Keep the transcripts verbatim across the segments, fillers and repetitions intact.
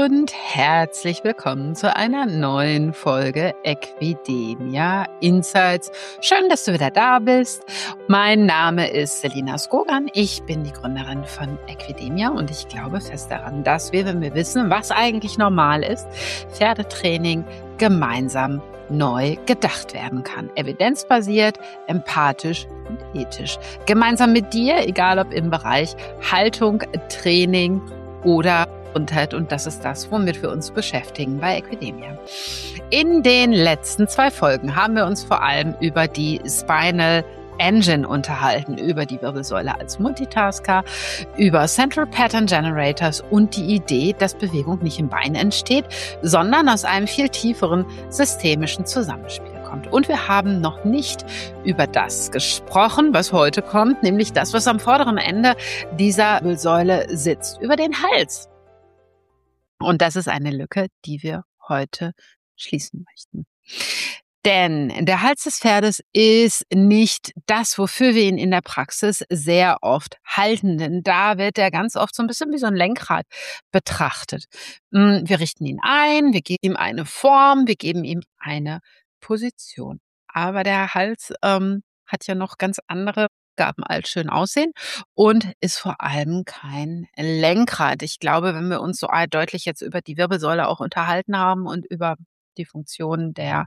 und herzlich willkommen zu einer neuen Folge Equidemia Insights. Schön, dass du wieder da bist. Mein Name ist Selina Skogan. Ich bin die Gründerin von Equidemia und ich glaube fest daran, dass wir, wenn wir wissen, was eigentlich normal ist, Pferdetraining gemeinsam neu gedacht werden kann. Evidenzbasiert, empathisch und ethisch. Gemeinsam mit dir, egal ob im Bereich Haltung, Training oder Gesundheit, und das ist das, womit wir uns beschäftigen bei Equidemia. In den letzten zwei Folgen haben wir uns vor allem über die Spinal Engine unterhalten, über die Wirbelsäule als Multitasker, über Central Pattern Generators und die Idee, dass Bewegung nicht im Bein entsteht, sondern aus einem viel tieferen systemischen Zusammenspiel kommt. Und wir haben noch nicht über das gesprochen, was heute kommt, nämlich das, was am vorderen Ende dieser Wirbelsäule sitzt, über den Hals. Und das ist eine Lücke, die wir heute schließen möchten. Denn der Hals des Pferdes ist nicht das, wofür wir ihn in der Praxis sehr oft halten. Denn da wird er ganz oft so ein bisschen wie so ein Lenkrad betrachtet. Wir richten ihn ein, wir geben ihm eine Form, wir geben ihm eine Position. Aber der Hals ähm, hat ja noch ganz andere Gaben als schön aussehen und ist vor allem kein Lenkrad. Ich glaube, wenn wir uns so deutlich jetzt über die Wirbelsäule auch unterhalten haben und über die Funktion der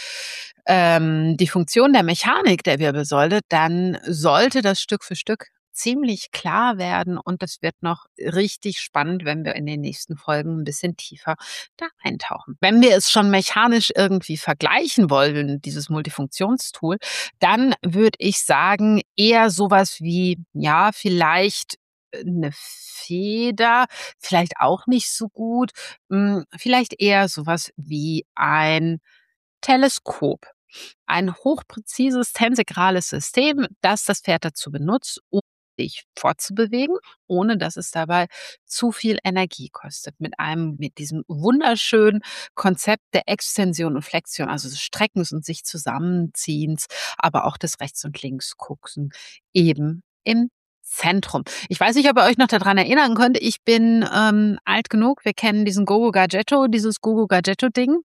ähm, die Funktion der Mechanik der Wirbelsäule, dann sollte das Stück für Stück ziemlich klar werden und das wird noch richtig spannend, wenn wir in den nächsten Folgen ein bisschen tiefer da eintauchen. Wenn wir es schon mechanisch irgendwie vergleichen wollen, dieses Multifunktionstool, dann würde ich sagen, eher sowas wie, ja, vielleicht eine Feder, vielleicht auch nicht so gut, vielleicht eher sowas wie ein Teleskop. Ein hochpräzises tensegrales System, das das Pferd dazu benutzt, um sich fortzubewegen, ohne dass es dabei zu viel Energie kostet. Mit einem, mit diesem wunderschönen Konzept der Extension und Flexion, also des Streckens und sich Zusammenziehens, aber auch des Rechts- und Linksgucken eben im Zentrum. Ich weiß nicht, ob ihr euch noch daran erinnern könnt. Ich bin ähm, alt genug. Wir kennen diesen Gogo Gadgetto, dieses Gogo Gadgetto-Ding.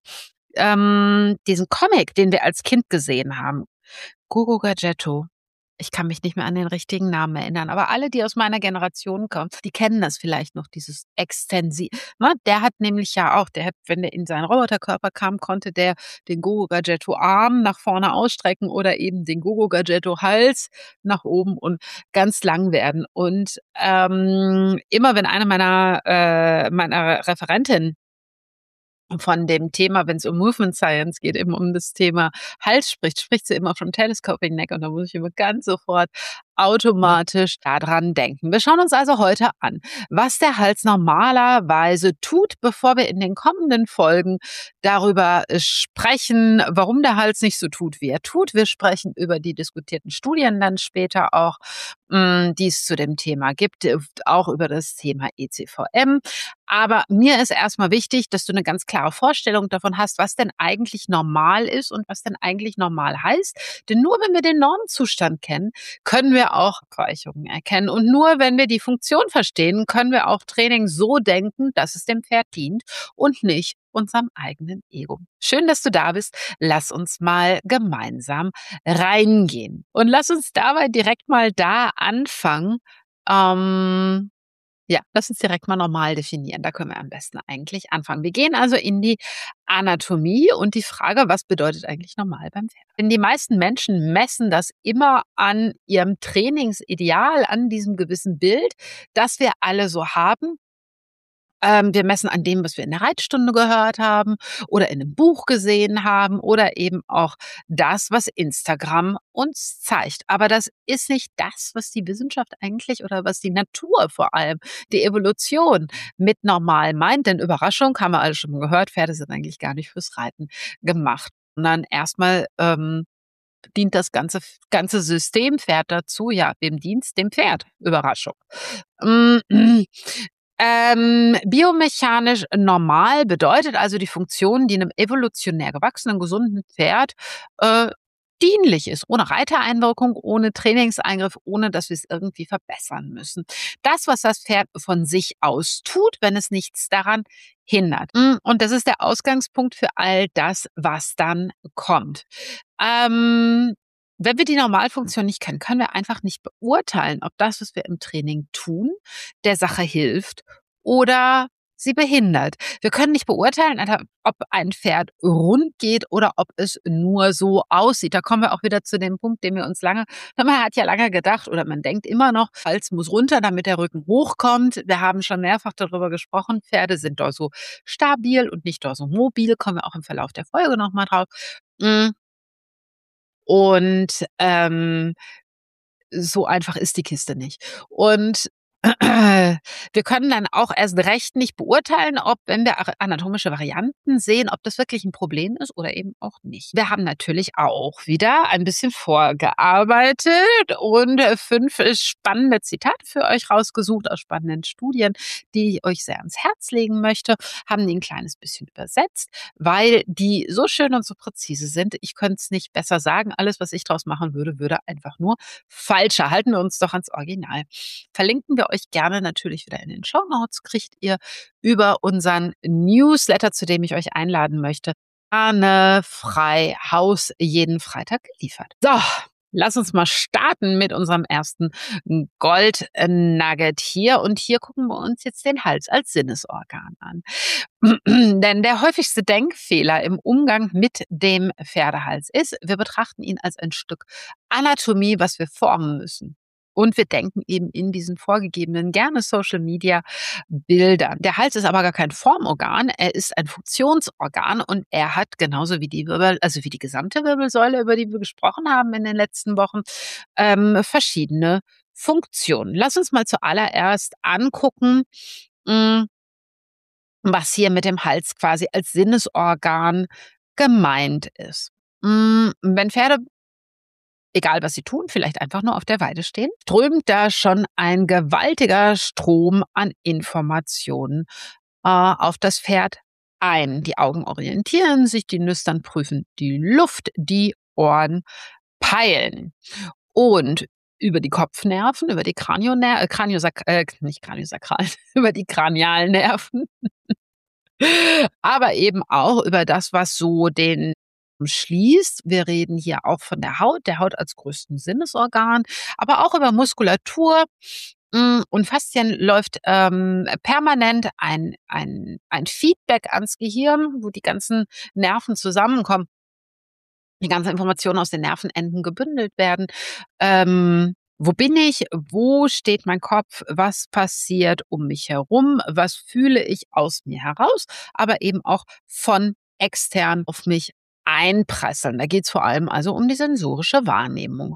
Ähm, diesen Comic, den wir als Kind gesehen haben. Gogo Gadgetto. Ich kann mich nicht mehr an den richtigen Namen erinnern, aber alle, die aus meiner Generation kommen, die kennen das vielleicht noch, dieses Extensi. Ne? Der hat nämlich ja auch, der hat, wenn der in seinen Roboterkörper kam, konnte der den Gogo Gadgetto Arm nach vorne ausstrecken oder eben den Gogo Gadgetto Hals nach oben und ganz lang werden. Und ähm, immer wenn eine meiner, äh, meiner Referentinnen von dem Thema, wenn es um Movement Science geht, eben um das Thema Hals spricht, spricht sie immer vom Telescoping Neck und da muss ich immer ganz sofort automatisch daran denken. Wir schauen uns also heute an, was der Hals normalerweise tut, bevor wir in den kommenden Folgen darüber sprechen, warum der Hals nicht so tut, wie er tut. Wir sprechen über die diskutierten Studien dann später auch, die es zu dem Thema gibt, auch über das Thema E C V M. Aber mir ist erstmal wichtig, dass du eine ganz klare Vorstellung davon hast, was denn eigentlich normal ist und was denn eigentlich normal heißt. Denn nur wenn wir den Normzustand kennen, können wir auch Abweichungen erkennen. Und nur wenn wir die Funktion verstehen, können wir auch Training so denken, dass es dem Pferd dient und nicht unserem eigenen Ego. Schön, dass du da bist. Lass uns mal gemeinsam reingehen. Und lass uns dabei direkt mal da anfangen. Ähm, ja, lass uns direkt mal normal definieren. Da können wir am besten eigentlich anfangen. Wir gehen also in die Anatomie und die Frage, was bedeutet eigentlich normal beim Pferd? Denn die meisten Menschen messen das immer an ihrem Trainingsideal, an diesem gewissen Bild, das wir alle so haben. Ähm, wir messen an dem, was wir in der Reitstunde gehört haben oder in einem Buch gesehen haben oder eben auch das, was Instagram uns zeigt. Aber das ist nicht das, was die Wissenschaft eigentlich oder was die Natur vor allem, die Evolution mit normal meint. Denn Überraschung, haben wir alle schon gehört, Pferde sind eigentlich gar nicht fürs Reiten gemacht, sondern erstmal ähm, dient das ganze, ganze System Pferd dazu. Ja, wem dienst? Dem Pferd. Überraschung. Ähm, biomechanisch normal bedeutet also die Funktion, die einem evolutionär gewachsenen, gesunden Pferd äh, dienlich ist, ohne Reitereinwirkung, ohne Trainingseingriff, ohne dass wir es irgendwie verbessern müssen. Das, was das Pferd von sich aus tut, wenn es nichts daran hindert. Und das ist der Ausgangspunkt für all das, was dann kommt. Ähm, wenn wir die Normalfunktion nicht kennen, können wir einfach nicht beurteilen, ob das, was wir im Training tun, der Sache hilft oder sie behindert. Wir können nicht beurteilen, ob ein Pferd rund geht oder ob es nur so aussieht. Da kommen wir auch wieder zu dem Punkt, den wir uns lange, man hat ja lange gedacht oder man denkt immer noch, Hals muss runter, damit der Rücken hochkommt. Wir haben schon mehrfach darüber gesprochen, Pferde sind dorsostabil und nicht dorsomobil, kommen wir auch im Verlauf der Folge nochmal drauf. Und ähm, so einfach ist die Kiste nicht. Und wir können dann auch erst recht nicht beurteilen, ob, wenn wir anatomische Varianten sehen, ob das wirklich ein Problem ist oder eben auch nicht. Wir haben natürlich auch wieder ein bisschen vorgearbeitet und fünf spannende Zitate für euch rausgesucht aus spannenden Studien, die ich euch sehr ans Herz legen möchte, haben die ein kleines bisschen übersetzt, weil die so schön und so präzise sind. Ich könnte es nicht besser sagen. Alles, was ich draus machen würde, würde einfach nur falscher. Halten wir uns doch ans Original. Verlinken wir euch gerne natürlich wieder in den Shownotes, kriegt ihr über unseren Newsletter, zu dem ich euch einladen möchte, gerne frei Haus jeden Freitag geliefert. So, lass uns mal starten mit unserem ersten Gold-Nugget hier. Und hier gucken wir uns jetzt den Hals als Sinnesorgan an. Denn der häufigste Denkfehler im Umgang mit dem Pferdehals ist, wir betrachten ihn als ein Stück Anatomie, was wir formen müssen. Und wir denken eben in diesen vorgegebenen, gerne Social-Media-Bildern. Der Hals ist aber gar kein Formorgan, er ist ein Funktionsorgan und er hat genauso wie die Wirbel, also wie die gesamte Wirbelsäule, über die wir gesprochen haben in den letzten Wochen, ähm, verschiedene Funktionen. Lass uns mal zuallererst angucken, mh, was hier mit dem Hals quasi als Sinnesorgan gemeint ist. Mh, wenn Pferde, egal was sie tun, vielleicht einfach nur auf der Weide stehen, strömt da schon ein gewaltiger Strom an Informationen äh, auf das Pferd ein. Die Augen orientieren sich, die Nüstern prüfen die Luft, die Ohren peilen. Und über die Kopfnerven, über die Kranioner äh, Kraniosak äh, nicht Kraniosakral, über die Kranialnerven, aber eben auch über das, was so den schließt. Wir reden hier auch von der Haut, der Haut als größten Sinnesorgan, aber auch über Muskulatur. Und Faszien läuft ähm, permanent ein, ein, ein Feedback ans Gehirn, wo die ganzen Nerven zusammenkommen, die ganzen Informationen aus den Nervenenden gebündelt werden. Ähm, wo bin ich? Wo steht mein Kopf? Was passiert um mich herum? Was fühle ich aus mir heraus? Aber eben auch von extern auf mich einprasseln. Da geht es vor allem also um die sensorische Wahrnehmung.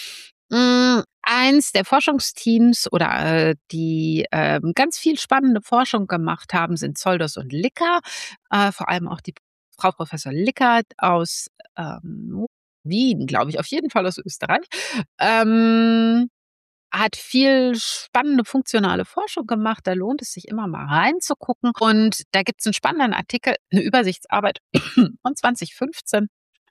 Eins der Forschungsteams oder äh, die äh, ganz viel spannende Forschung gemacht haben, sind Zolders und Licker. Äh, vor allem auch die Frau Professor Licker aus ähm, Wien, glaube ich, auf jeden Fall aus Österreich. Ähm, hat viel spannende funktionale Forschung gemacht. Da lohnt es sich immer mal reinzugucken. Und da gibt es einen spannenden Artikel, eine Übersichtsarbeit von zwanzig fünfzehn.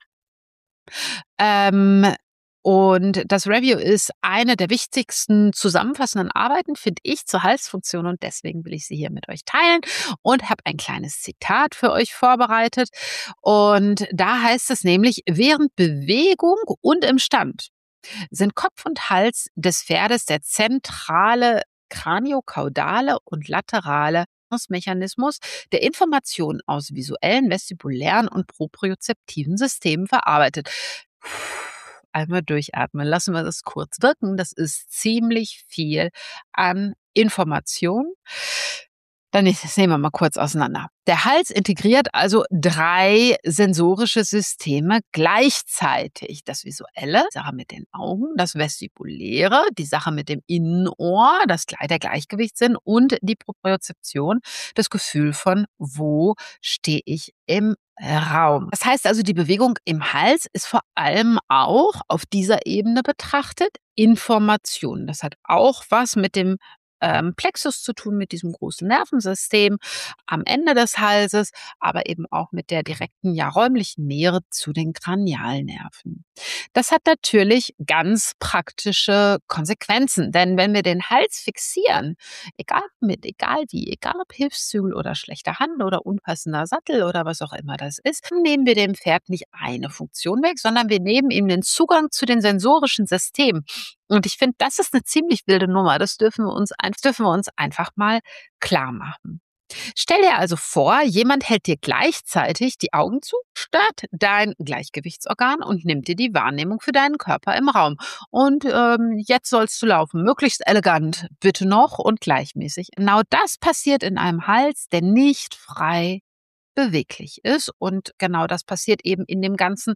Ähm, und das Review ist eine der wichtigsten zusammenfassenden Arbeiten, finde ich, zur Halsfunktion. Und deswegen will ich sie hier mit euch teilen und habe ein kleines Zitat für euch vorbereitet. Und da heißt es nämlich, während Bewegung und im Stand sind Kopf und Hals des Pferdes der zentrale kraniokaudale und laterale Mechanismus, der Informationen aus visuellen, vestibulären und propriozeptiven Systemen verarbeitet. Einmal durchatmen, lassen wir das kurz wirken. Das ist ziemlich viel an Information. Dann das nehmen wir mal kurz auseinander. Der Hals integriert also drei sensorische Systeme gleichzeitig. Das Visuelle, die Sache mit den Augen, das Vestibuläre, die Sache mit dem Innenohr, das der Gleichgewichtssinn und die Propriozeption, das Gefühl von, wo stehe ich im Raum. Das heißt also, die Bewegung im Hals ist vor allem auch auf dieser Ebene betrachtet Information. Das hat auch was mit dem ähm, Plexus zu tun, mit diesem großen Nervensystem am Ende des Halses, aber eben auch mit der direkten, ja räumlichen Nähe zu den Kranialnerven. Das hat natürlich ganz praktische Konsequenzen, denn wenn wir den Hals fixieren, egal mit, egal wie, egal ob Hilfszügel oder schlechte Hand oder unpassender Sattel oder was auch immer das ist, dann nehmen wir dem Pferd nicht eine Funktion weg, sondern wir nehmen ihm den Zugang zu den sensorischen Systemen. Und ich finde, das ist eine ziemlich wilde Nummer. Das dürfen wir uns, ein- dürfen wir uns einfach mal klar machen. Stell dir also vor, jemand hält dir gleichzeitig die Augen zu, stört dein Gleichgewichtsorgan und nimmt dir die Wahrnehmung für deinen Körper im Raum. Und ähm, jetzt sollst du laufen, möglichst elegant, bitte noch und gleichmäßig. Genau das passiert in einem Hals, der nicht frei beweglich ist. Und genau das passiert eben in dem ganzen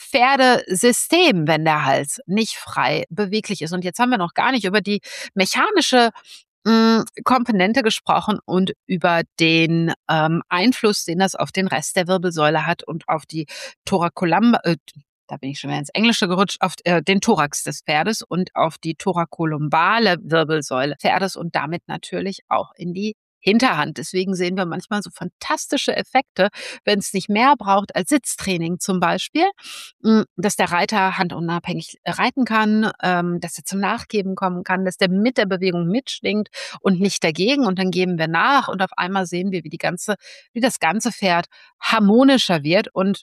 Pferdesystem, wenn der Hals nicht frei beweglich ist. Und jetzt haben wir noch gar nicht über die mechanische mh, Komponente gesprochen und über den ähm, Einfluss, den das auf den Rest der Wirbelsäule hat und auf die Thoracolumba, äh, da bin ich schon wieder ins Englische gerutscht, auf äh, den Thorax des Pferdes und auf die thorakolumbale Wirbelsäule des Pferdes und damit natürlich auch in die Hinterhand. Deswegen sehen wir manchmal so fantastische Effekte, wenn es nicht mehr braucht als Sitztraining zum Beispiel, mh, dass der Reiter handunabhängig reiten kann, ähm, dass er zum Nachgeben kommen kann, dass der mit der Bewegung mitschwingt und nicht dagegen. Und dann geben wir nach und auf einmal sehen wir, wie die ganze, wie das ganze Pferd harmonischer wird und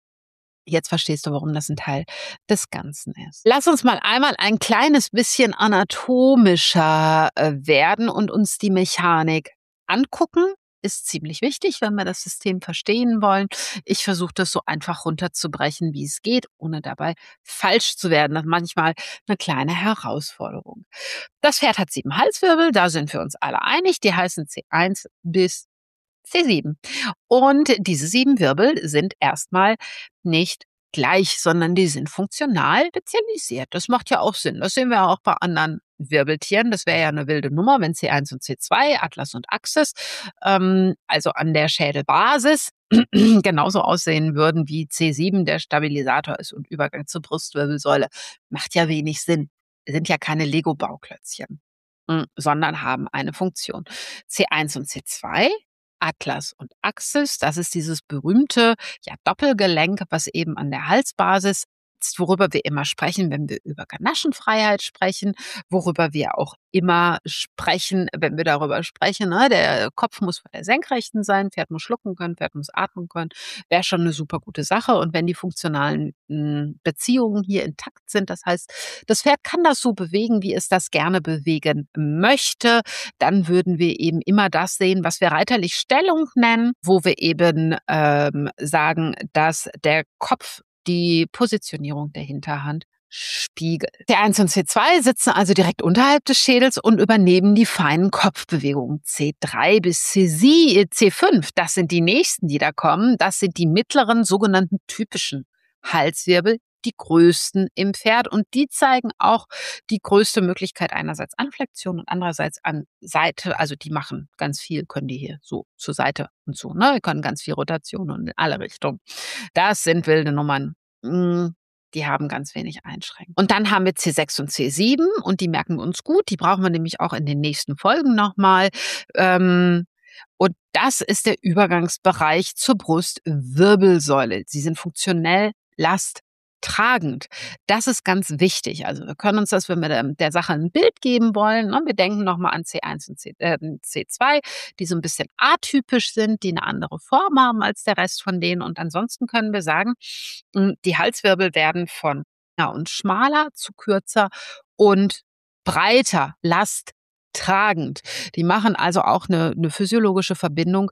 jetzt verstehst du, warum das ein Teil des Ganzen ist. Lass uns mal einmal ein kleines bisschen anatomischer äh, werden und uns die Mechanik angucken. Ist ziemlich wichtig, wenn wir das System verstehen wollen. Ich versuche das so einfach runterzubrechen, wie es geht, ohne dabei falsch zu werden. Das ist manchmal eine kleine Herausforderung. Das Pferd hat sieben Halswirbel, da sind wir uns alle einig. Die heißen C eins bis C sieben. Und diese sieben Wirbel sind erstmal nicht gleich, sondern die sind funktional spezialisiert. Das macht ja auch Sinn. Das sehen wir auch bei anderen Wirbeltieren. Das wäre ja eine wilde Nummer, wenn C eins und C zwei, Atlas und Axis, ähm, also an der Schädelbasis genauso aussehen würden wie C sieben, der Stabilisator ist und Übergang zur Brustwirbelsäule. Macht ja wenig Sinn. Sind ja keine Lego-Bauklötzchen, mm, sondern haben eine Funktion. C eins und C zwei, Atlas und Axis, das ist dieses berühmte, ja, Doppelgelenk, was eben an der Halsbasis ist, worüber wir immer sprechen, wenn wir über Ganaschenfreiheit sprechen, worüber wir auch immer sprechen, wenn wir darüber sprechen, ne, der Kopf muss vor der Senkrechten sein, Pferd muss schlucken können, Pferd muss atmen können, wäre schon eine super gute Sache. Und wenn die funktionalen mh, Beziehungen hier intakt sind, das heißt, das Pferd kann das so bewegen, wie es das gerne bewegen möchte, dann würden wir eben immer das sehen, was wir reiterlich Stellung nennen, wo wir eben ähm, sagen, dass der Kopf die Positionierung der Hinterhand spiegelt. C eins und C zwei sitzen also direkt unterhalb des Schädels und übernehmen die feinen Kopfbewegungen. C drei bis C fünf, das sind die nächsten, die da kommen. Das sind die mittleren sogenannten typischen Halswirbel, die größten im Pferd und die zeigen auch die größte Möglichkeit einerseits an Flexion und andererseits an Seite. Also die machen ganz viel, können die hier so zur Seite und so, ne? Die können ganz viel Rotation und in alle Richtungen. Das sind wilde Nummern. Mm, Die haben ganz wenig Einschränkungen. Und dann haben wir C sechs und C sieben und die merken wir uns gut. Die brauchen wir nämlich auch in den nächsten Folgen nochmal. Ähm, und das ist der Übergangsbereich zur Brustwirbelsäule. Sie sind funktionell lasttragend. Das ist ganz wichtig. Also wir können uns das, wenn wir der, der Sache ein Bild geben wollen, ne, wir denken nochmal an C eins und C, äh, C zwei, die so ein bisschen atypisch sind, die eine andere Form haben als der Rest von denen. Und ansonsten können wir sagen, mh, die Halswirbel werden von ja, und schmaler zu kürzer und breiter, lasttragend. Die machen also auch eine, eine physiologische Verbindung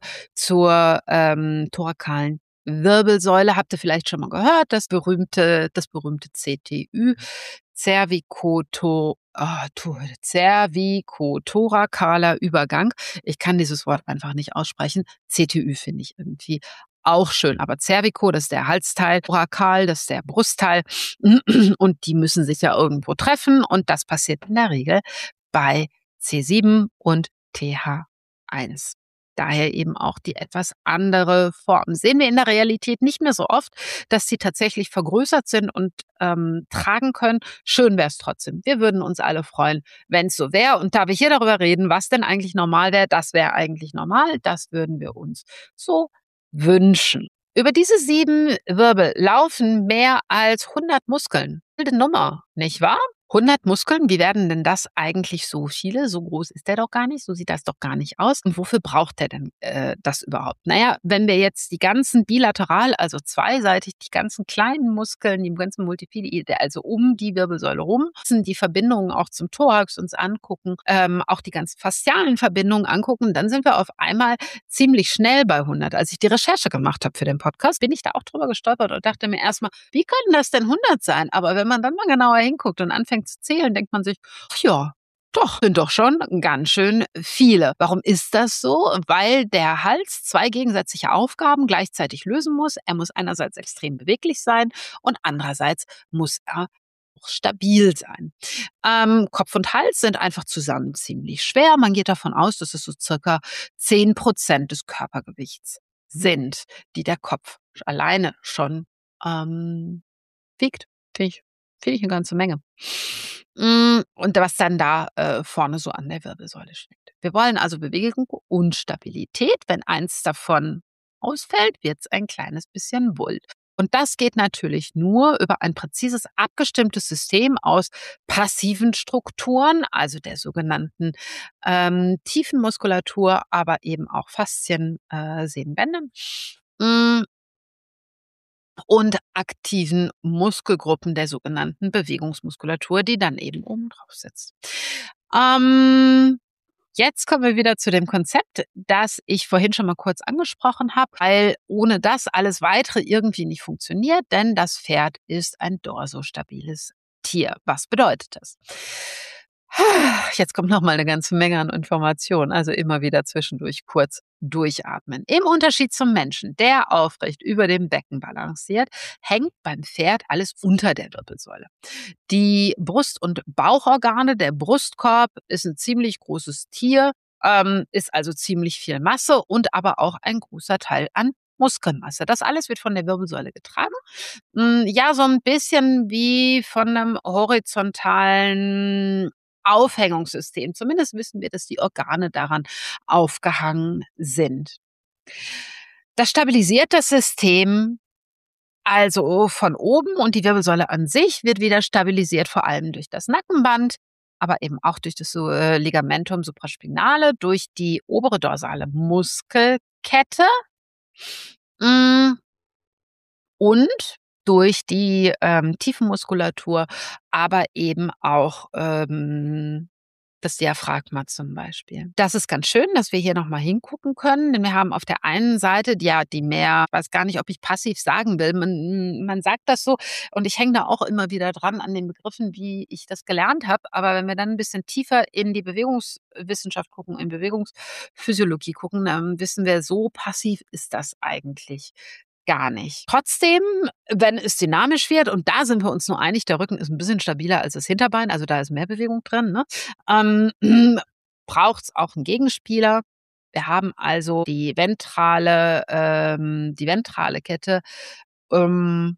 zur ähm, thorakalen Wirbelsäule. Habt ihr vielleicht schon mal gehört, das berühmte, das berühmte C T Ü, Cervicoto, oh, Cervicothoracaler Übergang. Ich kann dieses Wort einfach nicht aussprechen. C T Ü finde ich irgendwie auch schön. Aber Cervico, das ist der Halsteil, Thorakal, das ist der Brustteil. Und die müssen sich ja irgendwo treffen. Und das passiert in der Regel bei C sieben und T H eins. daher eben auch die etwas andere Form. Sehen wir in der Realität nicht mehr so oft, dass sie tatsächlich vergrößert sind und ähm, tragen können. Schön wäre es trotzdem. Wir würden uns alle freuen, wenn es so wäre. Und da wir hier darüber reden, was denn eigentlich normal wäre, das wäre eigentlich normal, das würden wir uns so wünschen. Über diese sieben Wirbel laufen mehr als hundert Muskeln. Wilde Nummer, nicht wahr? hundert Muskeln, wie werden denn das eigentlich so viele? So groß ist der doch gar nicht, so sieht das doch gar nicht aus. Und wofür braucht der denn äh, das überhaupt? Naja, wenn wir jetzt die ganzen bilateral, also zweiseitig, die ganzen kleinen Muskeln, die ganzen Multifidi, also um die Wirbelsäule rum, die Verbindungen auch zum Thorax uns angucken, ähm, auch die ganzen faszialen Verbindungen angucken, dann sind wir auf einmal ziemlich schnell bei hundert. Als ich die Recherche gemacht habe für den Podcast, bin ich da auch drüber gestolpert und dachte mir erstmal, wie können das denn hundert sein? Aber wenn man dann mal genauer hinguckt und anfängt zu zählen, denkt man sich, ach ja, doch, sind doch schon ganz schön viele. Warum ist das so? Weil der Hals zwei gegensätzliche Aufgaben gleichzeitig lösen muss. Er muss einerseits extrem beweglich sein und andererseits muss er auch stabil sein. Ähm, Kopf und Hals sind einfach zusammen ziemlich schwer. Man geht davon aus, dass es so circa zehn Prozent des Körpergewichts sind, die der Kopf alleine schon ähm, wiegt. Finde ich, finde ich eine ganze Menge. Mm, Und was dann da äh, vorne so an der Wirbelsäule steht. Wir wollen also Bewegung und Stabilität. Wenn eins davon ausfällt, wird es ein kleines bisschen Wuld. Und das geht natürlich nur über ein präzises, abgestimmtes System aus passiven Strukturen, also der sogenannten ähm, tiefen Muskulatur, aber eben auch Faszien, äh, Sehnenbänder. Mm, und aktiven Muskelgruppen der sogenannten Bewegungsmuskulatur, die dann eben oben drauf sitzt. Ähm, Jetzt kommen wir wieder zu dem Konzept, das ich vorhin schon mal kurz angesprochen habe, weil ohne das alles weitere irgendwie nicht funktioniert, denn das Pferd ist ein dorsostabiles Tier. Was bedeutet das? Jetzt kommt noch mal eine ganze Menge an Informationen, also immer wieder zwischendurch kurz durchatmen. Im Unterschied zum Menschen, der aufrecht über dem Becken balanciert, hängt beim Pferd alles unter der Wirbelsäule. Die Brust- und Bauchorgane, der Brustkorb ist ein ziemlich großes Tier, ähm, ist also ziemlich viel Masse und aber auch ein großer Teil an Muskelmasse. Das alles wird von der Wirbelsäule getragen. Hm, ja, so ein bisschen wie von einem horizontalen Aufhängungssystem. Zumindest wissen wir, dass die Organe daran aufgehangen sind. Das stabilisiert das System also von oben und die Wirbelsäule an sich wird wieder stabilisiert, vor allem durch das Nackenband, aber eben auch durch das so, äh, Ligamentum supraspinale, durch die obere dorsale Muskelkette. Hm, und durch die, ähm, Tiefenmuskulatur, aber eben auch, ähm, das Diaphragma zum Beispiel. Das ist ganz schön, dass wir hier noch mal hingucken können, denn wir haben auf der einen Seite, ja, die mehr ich weiß gar nicht, ob ich passiv sagen will, man man sagt das so und ich hänge da auch immer wieder dran an den Begriffen, wie ich das gelernt habe. Aber wenn wir dann ein bisschen tiefer in die Bewegungswissenschaft gucken, in Bewegungsphysiologie gucken, dann wissen wir, so passiv ist das eigentlich gar nicht. Trotzdem, wenn es dynamisch wird, und da sind wir uns nur einig, der Rücken ist ein bisschen stabiler als das Hinterbein, also da ist mehr Bewegung drin, ne? Ähm, braucht es auch einen Gegenspieler. Wir haben also die ventrale ähm, die ventrale Kette, ähm,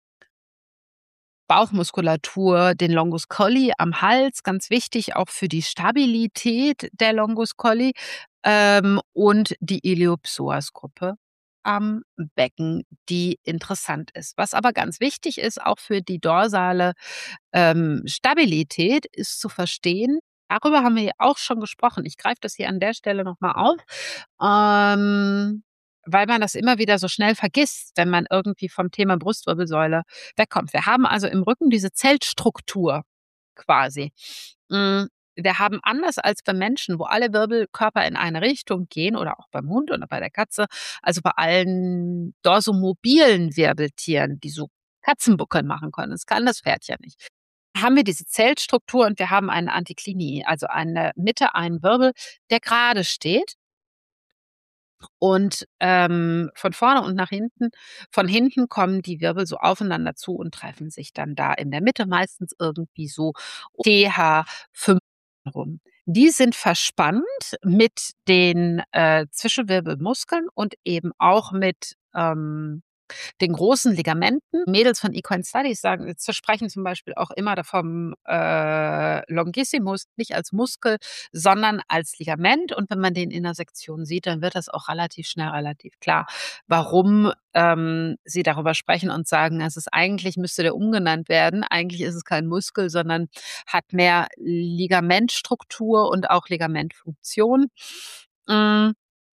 Bauchmuskulatur, den Longus colli am Hals, ganz wichtig auch für die Stabilität der Longus colli, ähm, und die Iliopsoas-Gruppe am Becken, die interessant ist. Was aber ganz wichtig ist, auch für die dorsale ähm, Stabilität, ist zu verstehen, darüber haben wir ja auch schon gesprochen. Ich greife das hier an der Stelle noch mal auf, ähm, weil man das immer wieder so schnell vergisst, wenn man irgendwie vom Thema Brustwirbelsäule wegkommt. Wir haben also im Rücken diese Zellstruktur quasi. Hm, wir haben anders als beim Menschen, wo alle Wirbelkörper in eine Richtung gehen oder auch beim Hund oder bei der Katze, also bei allen dorsomobilen Wirbeltieren, die so Katzenbuckel machen können. Das kann das Pferd ja nicht. Haben wir diese Zellstruktur und wir haben eine Antiklinie, also eine Mitte, einen Wirbel, der gerade steht und, ähm, von vorne und nach hinten von hinten kommen die Wirbel so aufeinander zu und treffen sich dann da in der Mitte, meistens irgendwie so T H fünf rum. Die sind verspannt mit den äh, Zwischenwirbelmuskeln und eben auch mit ähm, den großen Ligamenten. Mädels von Equine Studies sagen, zu sprechen zum Beispiel auch immer vom äh, Longissimus nicht als Muskel, sondern als Ligament. Und wenn man den in der Sektion sieht, dann wird das auch relativ schnell relativ klar, warum ähm, sie darüber sprechen und sagen, es ist eigentlich müsste der umgenannt werden. Eigentlich ist es kein Muskel, sondern hat mehr Ligamentstruktur und auch Ligamentfunktion. Mm.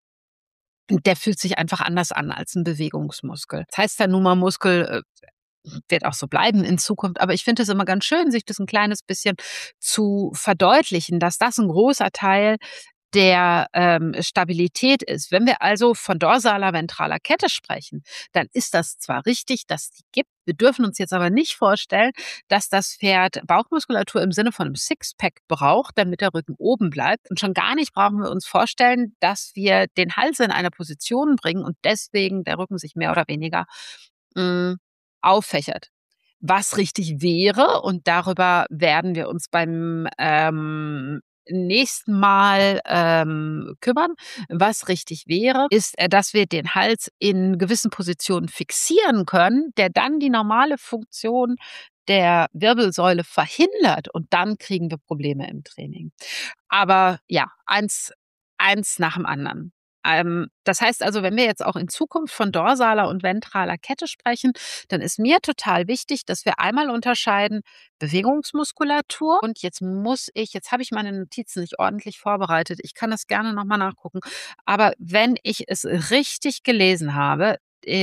Der fühlt sich einfach anders an als ein Bewegungsmuskel. Das heißt ja nun mal Muskel, äh, wird auch so bleiben in Zukunft, aber ich finde es immer ganz schön, sich das ein kleines bisschen zu verdeutlichen, dass das ein großer Teil der ähm, Stabilität ist. Wenn wir also von dorsaler ventraler Kette sprechen, dann ist das zwar richtig, dass die gibt. Wir dürfen uns jetzt aber nicht vorstellen, dass das Pferd Bauchmuskulatur im Sinne von einem Sixpack braucht, damit der Rücken oben bleibt. Und schon gar nicht brauchen wir uns vorstellen, dass wir den Hals in eine Position bringen und deswegen der Rücken sich mehr oder weniger mh, auffächert. Was richtig wäre, und darüber werden wir uns beim ähm, nächsten Mal ähm, kümmern. Was richtig wäre, ist, äh, dass wir den Hals in gewissen Positionen fixieren können, der dann die normale Funktion der Wirbelsäule verhindert und dann kriegen wir Probleme im Training. Aber ja, eins, eins nach dem anderen. Ähm, das heißt also, wenn wir jetzt auch in Zukunft von dorsaler und ventraler Kette sprechen, dann ist mir total wichtig, dass wir einmal unterscheiden Bewegungsmuskulatur und jetzt muss ich, jetzt habe ich meine Notizen nicht ordentlich vorbereitet, ich kann das gerne nochmal nachgucken, aber wenn ich es richtig gelesen habe,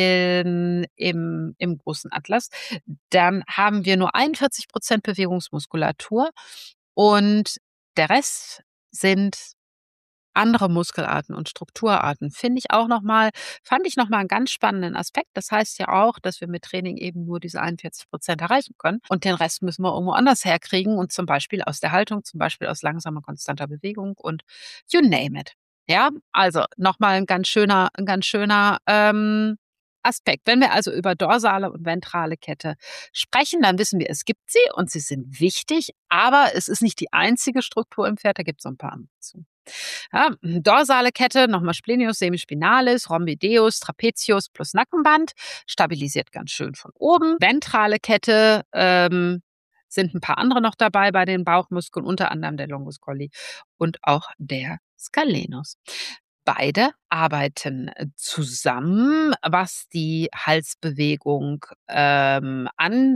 in, im, im großen Atlas, dann haben wir nur einundvierzig Prozent Bewegungsmuskulatur und der Rest sind andere Muskelarten und Strukturarten. Finde ich auch noch mal fand ich noch mal 'n ganz spannenden Aspekt. Das heißt ja auch, dass wir mit Training eben nur diese einundvierzig Prozent erreichen können und den Rest müssen wir irgendwo anders herkriegen und zum Beispiel aus der Haltung, zum Beispiel aus langsamer, konstanter Bewegung und you name it. Ja, also noch mal 'n ganz schöner 'n ganz schöner, ähm, Aspekt. Wenn wir also über dorsale und ventrale Kette sprechen, dann wissen wir, es gibt sie und sie sind wichtig, aber es ist nicht die einzige Struktur im Pferd, da gibt's so 'n paar zu. Ja, dorsale Kette, nochmal Splenius, Semispinalis, Rhomboideus, Trapezius plus Nackenband, stabilisiert ganz schön von oben. Ventrale Kette ähm, sind ein paar andere noch dabei bei den Bauchmuskeln, unter anderem der Longus colli und auch der Scalenus. Beide arbeiten zusammen, was die Halsbewegung ähm,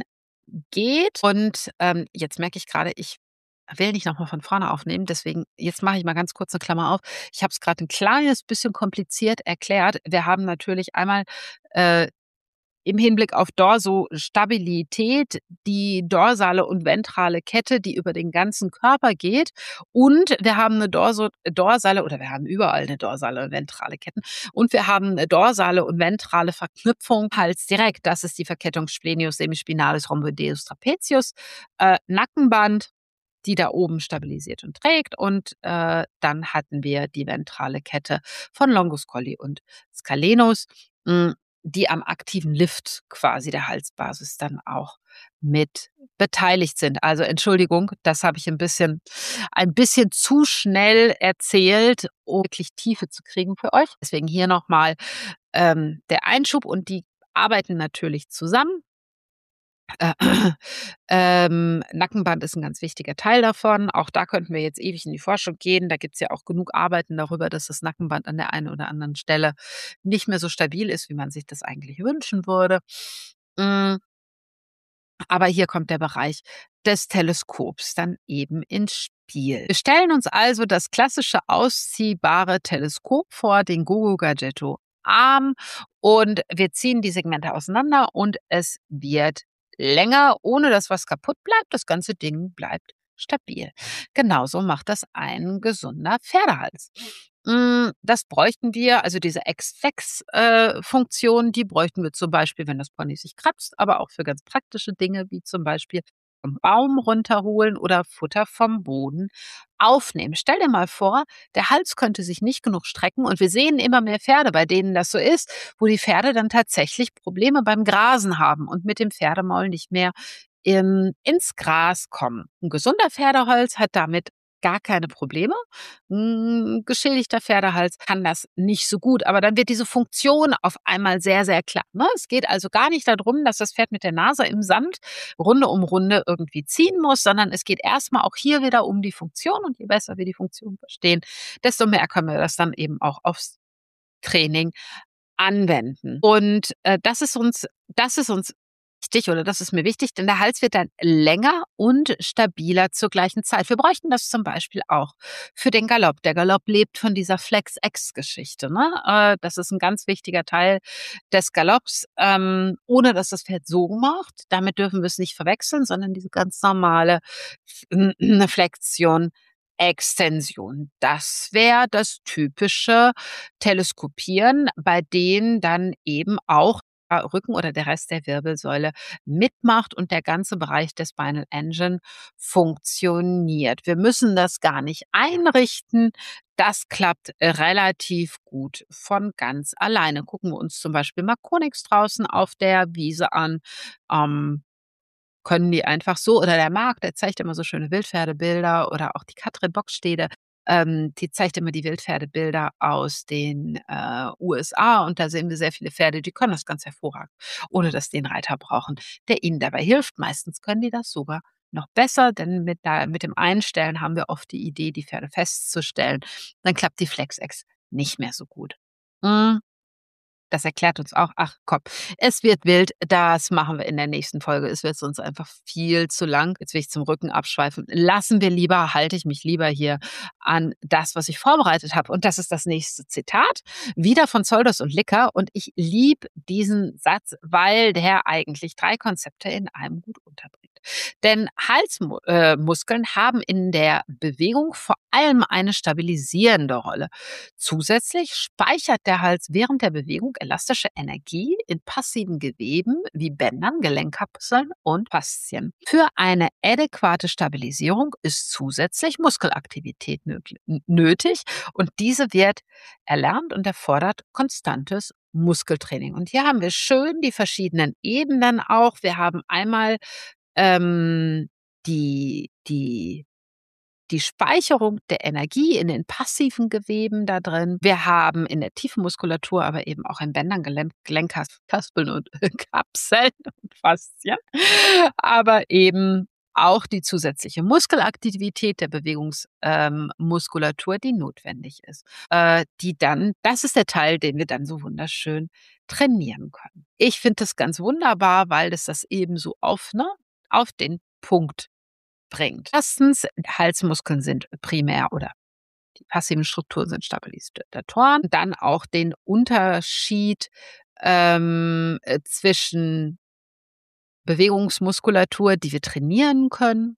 angeht. Und ähm, jetzt merke ich gerade, ich will nicht nochmal von vorne aufnehmen, deswegen jetzt mache ich mal ganz kurz eine Klammer auf. Ich habe es gerade ein kleines bisschen kompliziert erklärt. Wir haben natürlich einmal äh, im Hinblick auf Dorsostabilität die dorsale und ventrale Kette, die über den ganzen Körper geht. Und wir haben eine Dorso dorsale oder wir haben überall eine dorsale und ventrale Ketten. Und wir haben eine dorsale und ventrale Verknüpfung Hals direkt. Das ist die Verkettung Splenius, Semispinalis, Rhomboideus, Trapezius, äh, Nackenband, die da oben stabilisiert und trägt. Und äh, dann hatten wir die ventrale Kette von Longus colli und Scalenus, mh, die am aktiven Lift quasi der Halsbasis dann auch mit beteiligt sind. Also Entschuldigung, das habe ich ein bisschen, ein bisschen zu schnell erzählt, um wirklich Tiefe zu kriegen für euch. Deswegen hier nochmal ähm, der Einschub und die arbeiten natürlich zusammen. Äh, ähm, Nackenband ist ein ganz wichtiger Teil davon. Auch da könnten wir jetzt ewig in die Forschung gehen. Da gibt's ja auch genug Arbeiten darüber, dass das Nackenband an der einen oder anderen Stelle nicht mehr so stabil ist, wie man sich das eigentlich wünschen würde. Hm, aber hier kommt der Bereich des Teleskops dann eben ins Spiel. Wir stellen uns also das klassische ausziehbare Teleskop vor, den Gogo Gadgetto Arm, und wir ziehen die Segmente auseinander und es wird länger, ohne dass was kaputt bleibt. Das ganze Ding bleibt stabil. Genauso macht das ein gesunder Pferdehals. Mm, Das bräuchten wir, also diese Ex-Flex-Funktion, die bräuchten wir zum Beispiel, wenn das Pony sich kratzt, aber auch für ganz praktische Dinge, wie zum Beispiel vom Baum runterholen oder Futter vom Boden aufnehmen. Stell dir mal vor, der Hals könnte sich nicht genug strecken und wir sehen immer mehr Pferde, bei denen das so ist, wo die Pferde dann tatsächlich Probleme beim Grasen haben und mit dem Pferdemaul nicht mehr in, ins Gras kommen. Ein gesunder Pferdehals hat damit gar keine Probleme. Hm, geschädigter Pferdehals kann das nicht so gut, aber dann wird diese Funktion auf einmal sehr, sehr klar, ne? Es geht also gar nicht darum, dass das Pferd mit der Nase im Sand Runde um Runde irgendwie ziehen muss, sondern es geht erstmal auch hier wieder um die Funktion und je besser wir die Funktion verstehen, desto mehr können wir das dann eben auch aufs Training anwenden. Und, äh, das ist uns das ist uns wichtig oder das ist mir wichtig, denn der Hals wird dann länger und stabiler zur gleichen Zeit. Wir bräuchten das zum Beispiel auch für den Galopp. Der Galopp lebt von dieser Flex-Ex-Geschichte, ne? Äh, das ist ein ganz wichtiger Teil des Galopps, ähm, ohne dass das Pferd so macht. Damit dürfen wir es nicht verwechseln, sondern diese ganz normale Flexion, Extension. Das wäre das typische Teleskopieren, bei denen dann eben auch der Rücken oder der Rest der Wirbelsäule mitmacht und der ganze Bereich der Spinal Engine funktioniert. Wir müssen das gar nicht einrichten. Das klappt äh, relativ gut von ganz alleine. Gucken wir uns zum Beispiel mal Konix draußen auf der Wiese an. Ähm, können die einfach so oder der Marc, der zeigt immer so schöne Wildpferdebilder oder auch die Katrin Bockstede, ähm, die zeigt immer die Wildpferdebilder aus den, äh, U S A und da sehen wir sehr viele Pferde, die können das ganz hervorragend, ohne dass die 'n Reiter brauchen, der ihnen dabei hilft. Meistens können die das sogar noch besser, denn mit da mit dem Einstellen haben wir oft die Idee, die Pferde festzustellen. Dann klappt die Flex-Ex nicht mehr so gut. Hm. Das erklärt uns auch ach komm, es wird wild, das machen wir in der nächsten Folge. Es wird sonst einfach viel zu lang. Jetzt will ich zum Rücken abschweifen. Lassen wir lieber halte ich mich lieber hier an das, was ich vorbereitet habe. Und das ist das nächste Zitat, wieder von Zolders und Licker. Und ich liebe diesen Satz, weil der eigentlich drei Konzepte in einem gut unterbringt. Denn Halsmuskeln haben in der Bewegung vor allem eine stabilisierende Rolle. Zusätzlich speichert der Hals während der Bewegung elastische Energie in passiven Geweben wie Bändern, Gelenkkapseln und Faszien. Für eine adäquate Stabilisierung ist zusätzlich Muskelaktivität nötig und diese wird erlernt und erfordert konstantes Muskeltraining. Und hier haben wir schön die verschiedenen Ebenen auch. Wir haben einmal ähm, die, die die Speicherung der Energie in den passiven Geweben da drin. Wir haben in der tiefen Muskulatur, aber eben auch in Bändern, Gelen Gelenkkaspeln und Kapseln und Faszien, aber eben auch die zusätzliche Muskelaktivität der Bewegungsmuskulatur, ähm, Muskulatur, die notwendig ist, äh, die dann das ist der Teil, den wir dann so wunderschön trainieren können. Ich finde das ganz wunderbar, weil das das eben so auf, ne, auf den Punkt bringt. Erstens, Halsmuskeln sind primär oder die passiven Strukturen sind Stabilisatoren. Dann auch den Unterschied ähm, äh, zwischen Bewegungsmuskulatur, die wir trainieren können,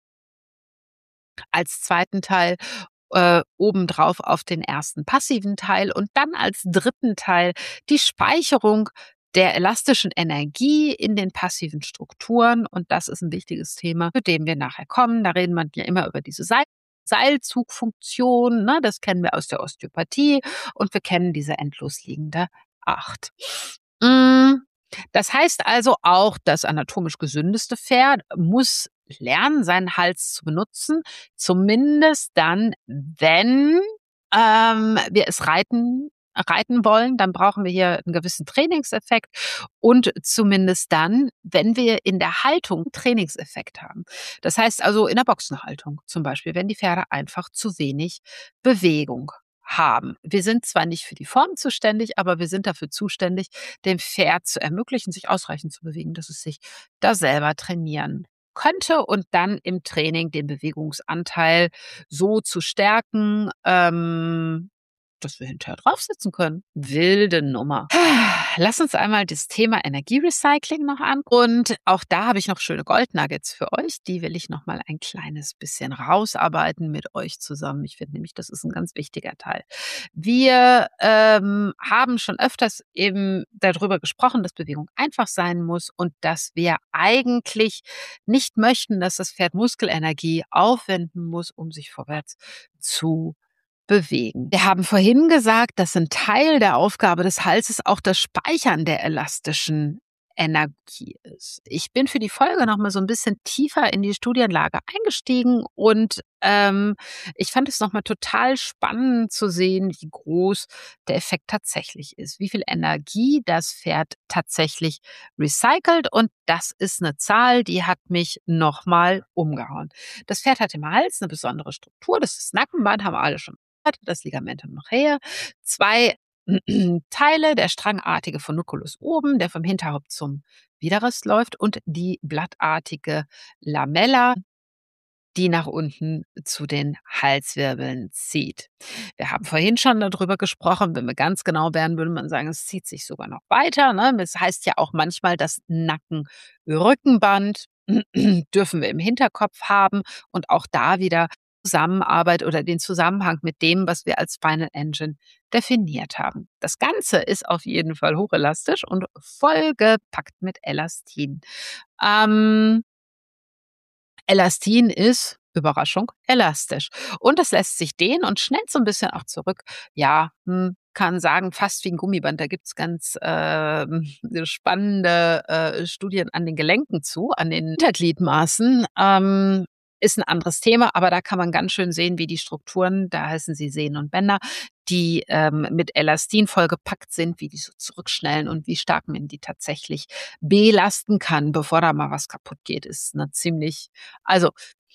als zweiten Teil äh, obendrauf auf den ersten passiven Teil und dann als dritten Teil die Speicherung der elastischen Energie in den passiven Strukturen. Und das ist ein wichtiges Thema, zu dem wir nachher kommen. Da reden wir ja immer über diese Seil Seilzugfunktion, ne? Das kennen wir aus der Osteopathie und wir kennen diese endlos liegende Acht. Mm, Das heißt also auch, das anatomisch gesündeste Pferd muss lernen, seinen Hals zu benutzen, zumindest dann, wenn ähm, wir es reiten reiten wollen, dann brauchen wir hier einen gewissen Trainingseffekt und zumindest dann, wenn wir in der Haltung Trainingseffekt haben. Das heißt also in der Boxenhaltung zum Beispiel, wenn die Pferde einfach zu wenig Bewegung haben. Wir sind zwar nicht für die Form zuständig, aber wir sind dafür zuständig, dem Pferd zu ermöglichen, sich ausreichend zu bewegen, dass es sich da selber trainieren könnte und dann im Training den Bewegungsanteil so zu stärken, ähm, dass wir hinterher draufsitzen können. Wilde Nummer. Lass uns einmal das Thema Energierecycling noch an. Und auch da habe ich noch schöne Goldnuggets für euch. Die will ich noch mal ein kleines bisschen rausarbeiten mit euch zusammen. Ich finde nämlich, das ist ein ganz wichtiger Teil. Wir ähm, haben schon öfters eben darüber gesprochen, dass Bewegung einfach sein muss und dass wir eigentlich nicht möchten, dass das Pferd Muskelenergie aufwenden muss, um sich vorwärts zu bewegen. Wir haben vorhin gesagt, dass ein Teil der Aufgabe des Halses auch das Speichern der elastischen Energie ist. Ich bin für die Folge noch mal so ein bisschen tiefer in die Studienlage eingestiegen und, ähm, ich fand es noch mal total spannend zu sehen, wie groß der Effekt tatsächlich ist, wie viel Energie das Pferd tatsächlich recycelt, und das ist eine Zahl, die hat mich noch mal umgehauen. Das Pferd hat im Hals eine besondere Struktur, das ist das Nackenband, haben wir alle schon gehört, das Ligamentum brachii, zwei Teile, der strangartige Furunculus oben, der vom Hinterhaupt zum Widerrist läuft, und die blattartige Lamella, die nach unten zu den Halswirbeln zieht. Wir haben vorhin schon darüber gesprochen, wenn wir ganz genau wären, würde man sagen, es zieht sich sogar noch weiter, ne? Das heißt ja auch manchmal, das Nacken-Rückenband dürfen wir im Hinterkopf haben und auch da wieder Zusammenarbeit oder den Zusammenhang mit dem, was wir als Spinal Engine definiert haben. Das Ganze ist auf jeden Fall hochelastisch und vollgepackt mit Elastin. Ähm, Elastin ist, Überraschung, elastisch. Und es lässt sich dehnen und schnellt so ein bisschen auch zurück. Ja, hm, kann sagen, fast wie ein Gummiband. Da gibt's ganz, ähm, spannende, äh, Studien an den Gelenken zu, an den Hintergliedmaßen. Ähm, ist ein anderes Thema, aber da kann man ganz schön sehen, wie die Strukturen, da heißen sie Sehnen und Bänder, die, ähm, mit Elastin vollgepackt sind, wie die so zurückschnellen und wie stark man die tatsächlich belasten kann, bevor da mal was kaputt geht, ist 'ne ziemlich, also,